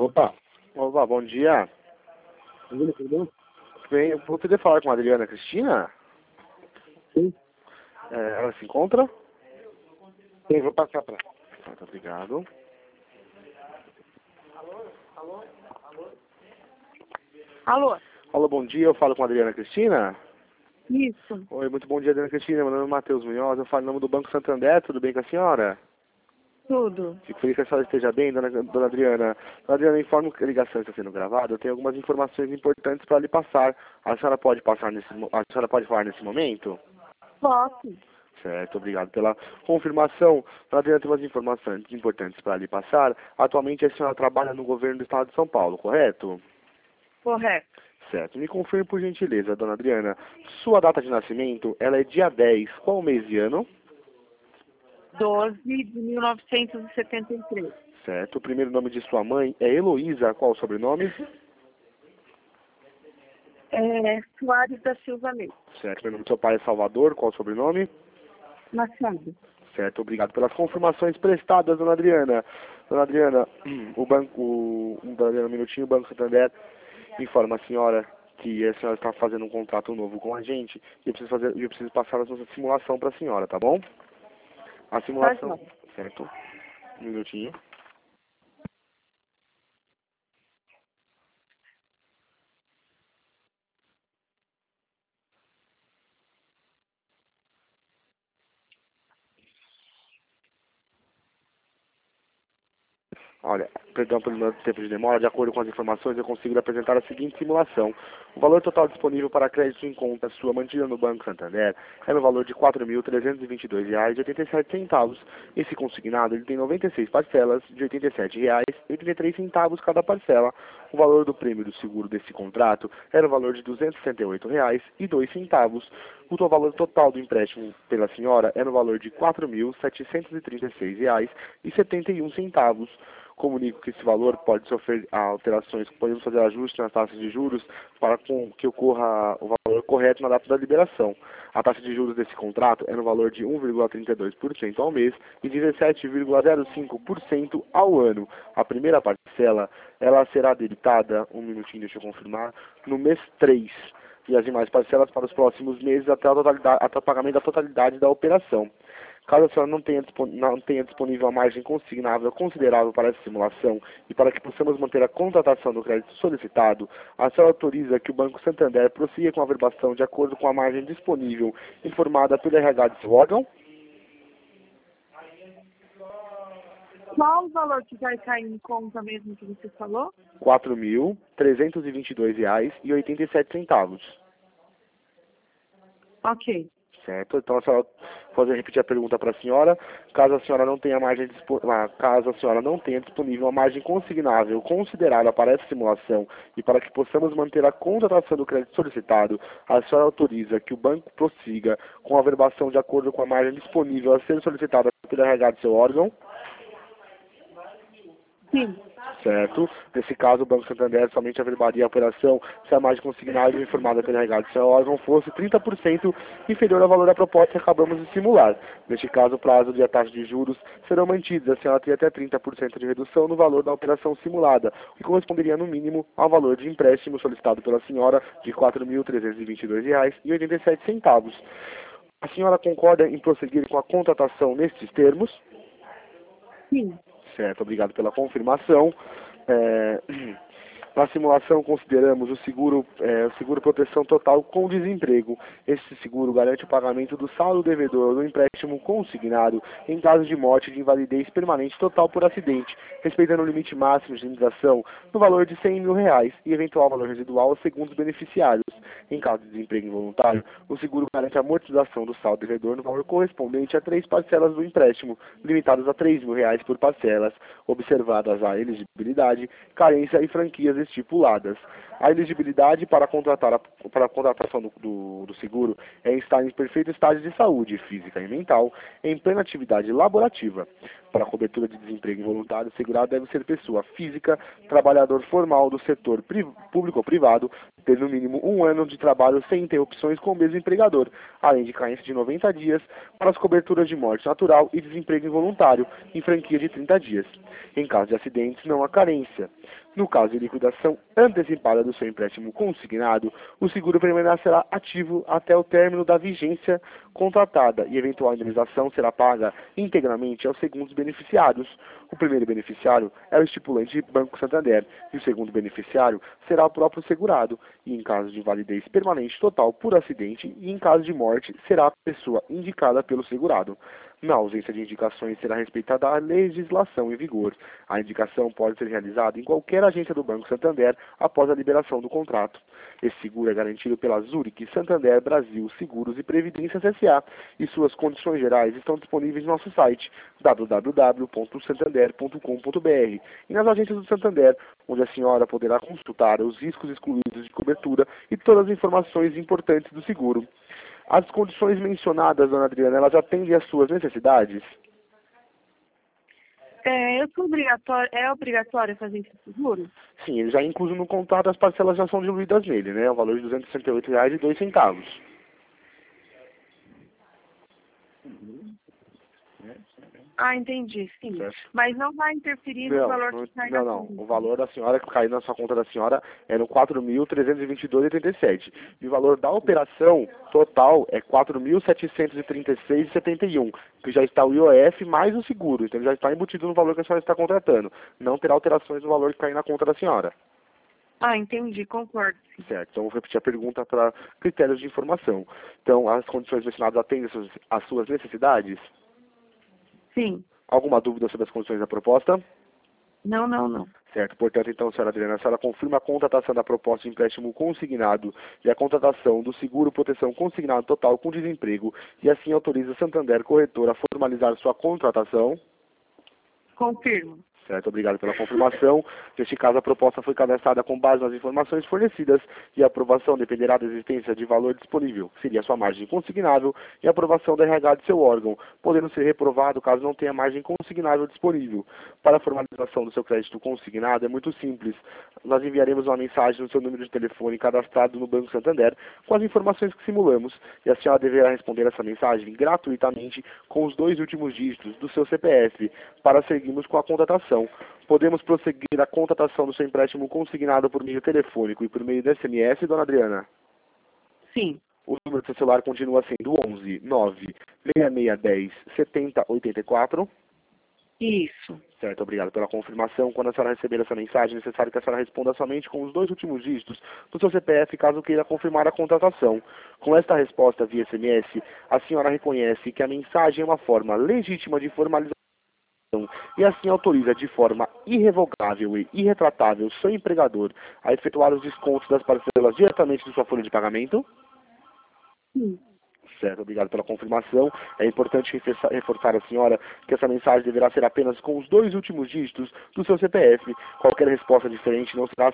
Opa, Opa, bom dia. tudo bom? Bem, eu vou poder falar com a Adriana Cristina? Sim. Ela se encontra? Sim, vou passar pra ela. Muito obrigado. Alô? Alô, bom dia, eu falo com a Adriana Cristina? Isso, Oi, muito bom dia, Adriana Cristina. Meu nome é Matheus Munhoz, eu falo em nome do Banco Santander, tudo bem com a senhora? tudo. Fico feliz que a senhora esteja bem, dona Adriana. Dona Adriana, informo que a ligação está sendo gravada, eu tenho algumas informações importantes para lhe passar. A senhora pode falar nesse momento? Posso? Certo, obrigado pela confirmação. Dona Adriana, tem umas informações importantes para lhe passar. Atualmente a senhora trabalha no governo do estado de São Paulo, correto? Correto. Certo. Me confirme por gentileza, dona Adriana. Sua data de nascimento, ela é dia 10. Qual mês e ano? 12 de 1973. Certo. O primeiro nome de sua mãe é Heloísa. Qual o sobrenome? Soares da Silva Leite. Certo. O primeiro nome do seu pai é Salvador. Qual o sobrenome? Machado. Certo. Obrigado pelas confirmações prestadas, dona Adriana. Dona Adriana, dona Adriana, um minutinho, o Banco Santander informa a senhora que a senhora está fazendo um contrato novo com a gente e eu preciso passar a nossa simulação para a senhora, tá bom? A simulação, Tá, certo? Um minutinho. Olha, perdão pelo meu tempo de demora, de acordo com as informações eu consigo lhe apresentar a seguinte simulação. O valor total disponível para crédito em conta sua mantida no Banco Santander é no valor de R$ 4.322,87. Esse consignado ele tem 96 parcelas de R$ 87,83 cada parcela. O valor do prêmio do seguro desse contrato era o valor de R$ 268,02. O valor total do empréstimo pela senhora é no valor de R$ 4.736,71. Comunico que esse valor pode sofrer alterações, podemos fazer ajustes nas taxas de juros para que ocorra o valor correto na data da liberação. A taxa de juros desse contrato é no valor de 1,32% ao mês e 17,05% ao ano. A primeira parcela, ela será debitada, um minutinho, deixa eu confirmar, no mês 3. E as demais parcelas para os próximos meses até o pagamento da totalidade da operação. Caso a senhora não tenha disponível a margem consignável considerável para essa simulação e para que possamos manter a contratação do crédito solicitado, a senhora autoriza que o Banco Santander prossiga com a verbação de acordo com a margem disponível informada pelo RH de seu órgão? Qual o valor que vai cair em conta mesmo que você falou? R$ 4.322,87. Ok. Certo? Então a senhora pode repetir a pergunta para a senhora. Caso a senhora não tenha disponível a margem consignável considerada para essa simulação e para que possamos manter a contratação do crédito solicitado, a senhora autoriza que o banco prossiga com a verbação de acordo com a margem disponível a ser solicitada pelo RH do seu órgão? Sim. Certo? Nesse caso, o Banco Santander somente averbaria a operação se a margem consignável informada pelo RH do seu órgão fosse 30% inferior ao valor da proposta que acabamos de simular. Neste caso, o prazo e a taxa de juros serão mantidos. A senhora teria até 30% de redução no valor da operação simulada, o que corresponderia no mínimo ao valor de empréstimo solicitado pela senhora de R$ 4.322,87. A senhora concorda em prosseguir com a contratação nestes termos? Sim. Certo, obrigado pela confirmação. Na simulação consideramos o seguro proteção total com desemprego. Esse seguro garante o pagamento do saldo devedor do empréstimo consignado em caso de morte de invalidez permanente total por acidente, respeitando o limite máximo de indenização no valor de R$ 100 mil e eventual valor residual segundo os beneficiários. Em caso de desemprego involuntário, o seguro garante a amortização do saldo devedor no valor correspondente a 3 parcelas do empréstimo, limitadas a R$ 3 mil por parcelas, observadas a elegibilidade, carência e franquias estipuladas. A elegibilidade para a contratação do seguro é estar em perfeito estado de saúde física e mental, em plena atividade laborativa. Para a cobertura de desemprego involuntário, o segurado deve ser pessoa física, trabalhador formal do setor público ou privado, ter no mínimo 1 ano de trabalho sem interrupções com o mesmo empregador, além de carência de 90 dias para as coberturas de morte natural e desemprego involuntário, em franquia de 30 dias. Em caso de acidentes, não há carência. No caso de liquidação antecipada do seu empréstimo consignado, o seguro permanecerá ativo até o término da vigência contratada e eventual indenização será paga integralmente aos segundos beneficiados. O primeiro beneficiário é o estipulante Banco Santander e o segundo beneficiário será o próprio segurado, e em caso de invalidez permanente total por acidente e em caso de morte será a pessoa indicada pelo segurado. Na ausência de indicações, será respeitada a legislação em vigor. A indicação pode ser realizada em qualquer agência do Banco Santander após a liberação do contrato. Esse seguro é garantido pela Zurich Santander Brasil Seguros e Previdências S.A. e suas condições gerais estão disponíveis no nosso site www.santander.com.br e nas agências do Santander, onde a senhora poderá consultar os riscos excluídos de cobertura e todas as informações importantes do seguro. As condições mencionadas, dona Adriana, elas atendem às suas necessidades? É obrigatório fazer esse seguro? Sim, ele já é incluso no contrato, as parcelas já são diluídas nele, né? O valor de R$ 268,02. Ah, entendi, sim. Certo. Mas não vai interferir no valor que cai na Não. conta. O valor da senhora que caiu na sua conta da senhora é no 4.322,87. E o valor da operação total é 4.736,71, que já está o IOF mais o seguro. Então ele já está embutido no valor que a senhora está contratando. Não terá alterações no valor que cair na conta da senhora. Ah, entendi, concordo. Certo. Então vou repetir a pergunta para critérios de informação. Então, as condições mencionadas atendem às suas necessidades? Sim. Alguma dúvida sobre as condições da proposta? Não. Certo. Portanto, então, senhora Adriana, a senhora confirma a contratação da proposta de empréstimo consignado e a contratação do seguro proteção consignado total com desemprego e assim autoriza Santander Corretora a formalizar sua contratação? Confirmo. Certo, obrigado pela confirmação. Neste caso, a proposta foi cadastrada com base nas informações fornecidas e a aprovação dependerá da existência de valor disponível, que seria a sua margem consignável, e a aprovação da RH de seu órgão, podendo ser reprovado caso não tenha margem consignável disponível. Para a formalização do seu crédito consignado é muito simples. Nós enviaremos uma mensagem no seu número de telefone cadastrado no Banco Santander com as informações que simulamos e a senhora deverá responder essa mensagem gratuitamente com os 2 últimos dígitos do seu CPF para seguirmos com a contratação. Podemos prosseguir a contratação do seu empréstimo consignado por meio telefônico e por meio de SMS, dona Adriana? Sim. O número do seu celular continua sendo 11 9 6610 7084. Isso. Certo, obrigado pela confirmação. Quando a senhora receber essa mensagem, é necessário que a senhora responda somente com os 2 últimos dígitos do seu CPF, caso queira confirmar a contratação. Com esta resposta via SMS, a senhora reconhece que a mensagem é uma forma legítima de formalização e assim autoriza de forma irrevogável e irretratável seu empregador a efetuar os descontos das parcelas diretamente de sua folha de pagamento? Sim. Certo, obrigado pela confirmação. É importante reforçar a senhora que essa mensagem deverá ser apenas com os 2 últimos dígitos do seu CPF. Qualquer resposta diferente não será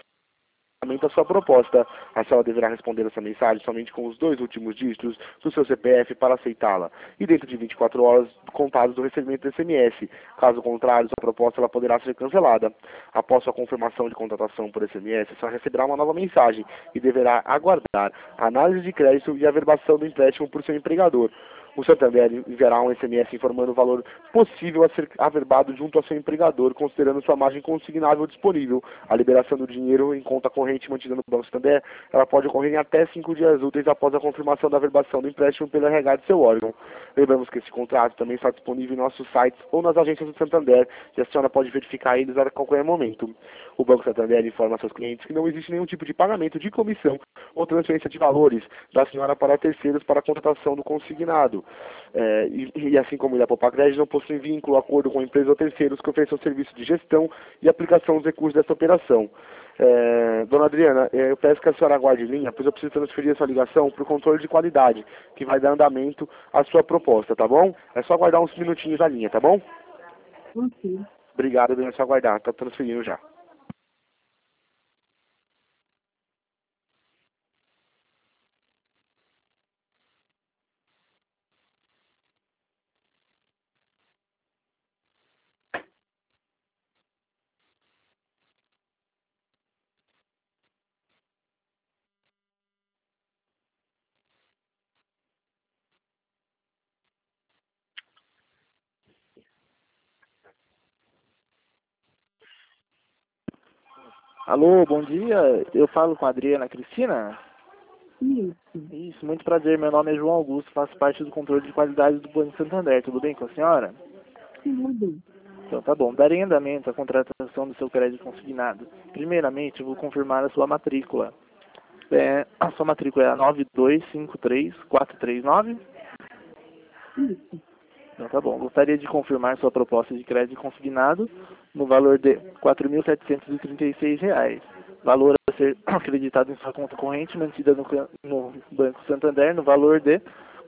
a sua proposta. A senhora deverá responder essa mensagem somente com os 2 últimos dígitos do seu CPF para aceitá-la e dentro de 24 horas contados do recebimento do SMS. Caso contrário, sua proposta ela poderá ser cancelada. Após sua confirmação de contratação por SMS, a senhora receberá uma nova mensagem e deverá aguardar a análise de crédito e a averbação do empréstimo por seu empregador. O Santander enviará um SMS informando o valor possível a ser averbado junto ao seu empregador, considerando sua margem consignável disponível. A liberação do dinheiro em conta corrente mantida no Banco Santander, ela pode ocorrer em até 5 dias úteis após a confirmação da averbação do empréstimo pelo RH de seu órgão. Lembramos que esse contrato também está disponível em nossos sites ou nas agências do Santander, e a senhora pode verificar eles a qualquer momento. O Banco Santander informa a seus clientes que não existe nenhum tipo de pagamento de comissão ou transferência de valores da senhora para terceiros para a contratação do consignado. E assim como a Popagred não possui vínculo, acordo com empresas ou terceiros que ofereçam serviço de gestão e aplicação dos recursos dessa operação. Dona Adriana, eu peço que a senhora aguarde em linha, pois eu preciso transferir a sua ligação para o controle de qualidade, que vai dar andamento à sua proposta, tá bom? É só aguardar uns minutinhos na linha, tá bom? Sim. Obrigado, é só aguardar, tá transferindo já. Alô, bom dia. Eu falo com a Adriana Cristina? Isso. Isso, muito prazer. Meu nome é João Augusto, faço parte do controle de qualidade do Banco Santander. Tudo bem com a senhora? Tudo. Então tá bom. Darei andamento à contratação do seu crédito consignado. Primeiramente, eu vou confirmar a sua matrícula. A sua matrícula é a 9253439? Isso. Então tá bom. Gostaria de confirmar sua proposta de crédito consignado no valor de R$ 4.736. Valor a ser acreditado em sua conta corrente mantida no Banco Santander no valor de R$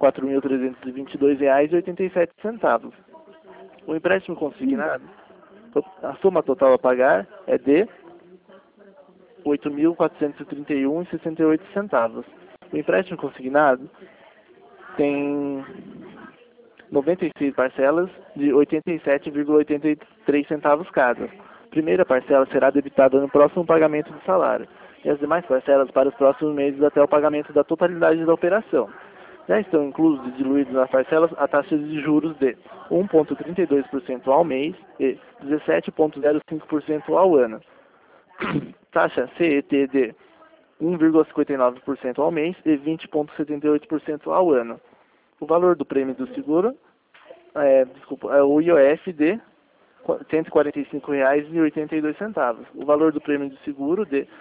4.322,87. O empréstimo consignado, a soma total a pagar é de R$ 8.431,68. O empréstimo consignado tem 96 parcelas de 87,83 centavos cada. Primeira parcela será debitada no próximo pagamento do salário e as demais parcelas para os próximos meses até o pagamento da totalidade da operação. Já estão inclusos e diluídos nas parcelas a taxa de juros de 1,32% ao mês e 17,05% ao ano. Taxa CET de 1,59% ao mês e 20,78% ao ano. O valor do prêmio do seguro é o IOF de R$ 145,82. O valor do prêmio de seguro de R$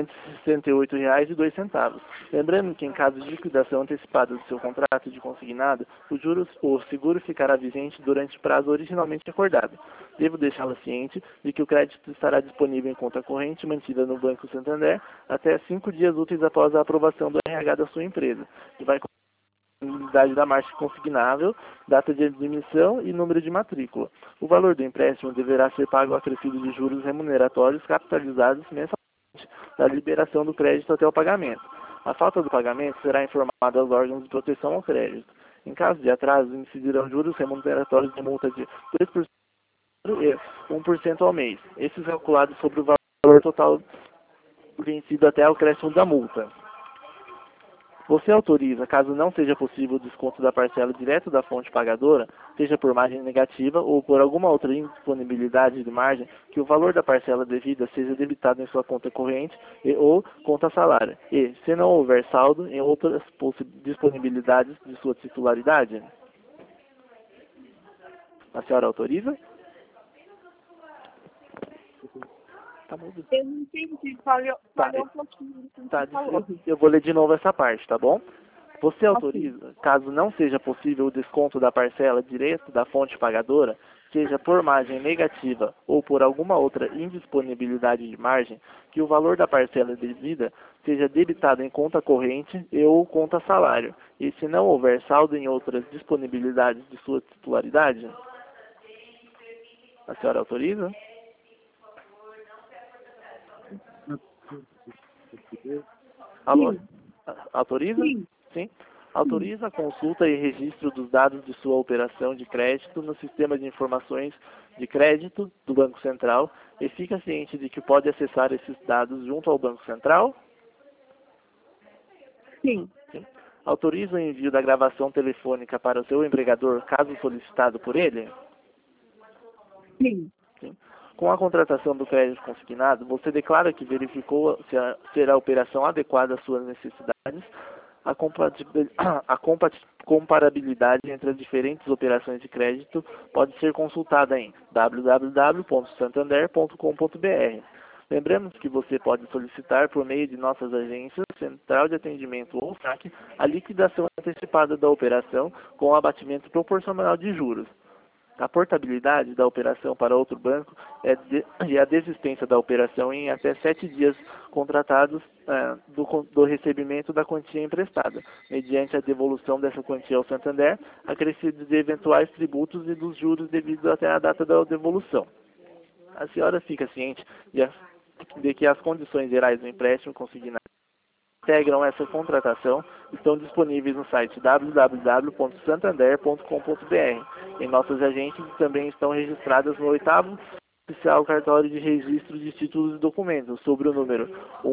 268,02. Lembrando que em caso de liquidação antecipada do seu contrato de consignado, o seguro ficará vigente durante o prazo originalmente acordado. Devo deixá-la ciente de que o crédito estará disponível em conta corrente mantida no Banco Santander até 5 dias úteis após a aprovação do RH da sua empresa, que vai unidade da marcha consignável, data de admissão e número de matrícula. O valor do empréstimo deverá ser pago ao acrescido de juros remuneratórios capitalizados mensalmente da liberação do crédito até o pagamento. A falta do pagamento será informada aos órgãos de proteção ao crédito. Em caso de atraso, incidirão juros remuneratórios de multa de 2% e 1% ao mês. Esses calculados sobre o valor total vencido até o acréscimo da multa. Você autoriza, caso não seja possível o desconto da parcela direto da fonte pagadora, seja por margem negativa ou por alguma outra indisponibilidade de margem, que o valor da parcela devida seja debitado em sua conta corrente ou conta salário, e, se não houver saldo, em outras disponibilidades de sua titularidade? A senhora autoriza? Tá bom. Eu não entendi. Falhou um pouquinho do que Tá, você falou. eu vou ler de novo essa parte, tá bom? Você autoriza, caso não seja possível o desconto da parcela direto da fonte pagadora, seja por margem negativa ou por alguma outra indisponibilidade de margem, que o valor da parcela devida seja debitado em conta corrente e ou conta salário, e se não houver saldo em outras disponibilidades de sua titularidade? A senhora autoriza? Alô? Sim. Autoriza? Sim. Sim. Autoriza a consulta e registro dos dados de sua operação de crédito no sistema de informações de crédito do Banco Central e fica ciente de que pode acessar esses dados junto ao Banco Central? Sim. Sim. Autoriza o envio da gravação telefônica para o seu empregador, caso solicitado por ele? Sim. Sim. Com a contratação do crédito consignado, você declara que verificou ser a operação adequada às suas necessidades, a comparabilidade entre as diferentes operações de crédito pode ser consultada em www.santander.com.br. Lembramos que você pode solicitar por meio de nossas agências, Central de Atendimento ou SAC, a liquidação antecipada da operação com o abatimento proporcional de juros. A portabilidade da operação para outro banco e a desistência da operação em até 7 dias contratados do recebimento da quantia emprestada, mediante a devolução dessa quantia ao Santander, acrescidos de eventuais tributos e dos juros devidos até a data da devolução. A senhora fica ciente de que as condições gerais do empréstimo consignado integram essa contratação estão disponíveis no site www.santander.com.br. Em nossas agências também estão registradas no 8º Oficial Cartório de Registro de Títulos e Documentos, sobre o número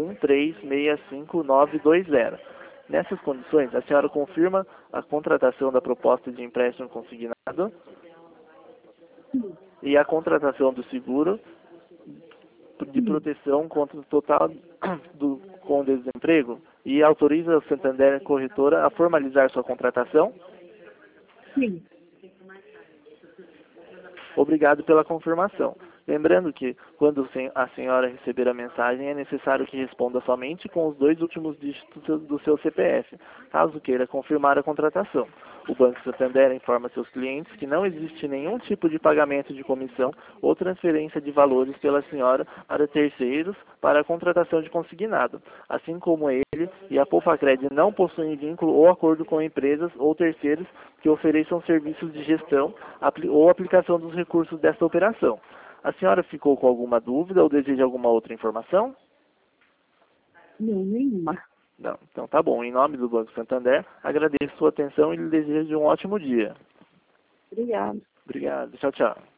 1365920. Nessas condições, a senhora confirma a contratação da proposta de empréstimo consignado e a contratação do seguro de proteção contra o total com desemprego e autoriza o Santander Corretora a formalizar sua contratação? Sim. Obrigado pela confirmação. Lembrando que, quando a senhora receber a mensagem, é necessário que responda somente com os 2 últimos dígitos do seu CPF, caso queira confirmar a contratação. O Banco Santander informa seus clientes que não existe nenhum tipo de pagamento de comissão ou transferência de valores pela senhora para terceiros para a contratação de consignado, assim como ele e a Poupacred não possuem vínculo ou acordo com empresas ou terceiros que ofereçam serviços de gestão ou aplicação dos recursos desta operação. A senhora ficou com alguma dúvida ou deseja alguma outra informação? Não, nenhuma. Não. Então tá bom. Em nome do Banco Santander, agradeço sua atenção e lhe desejo um ótimo dia. Obrigada. Obrigado. Tchau, tchau.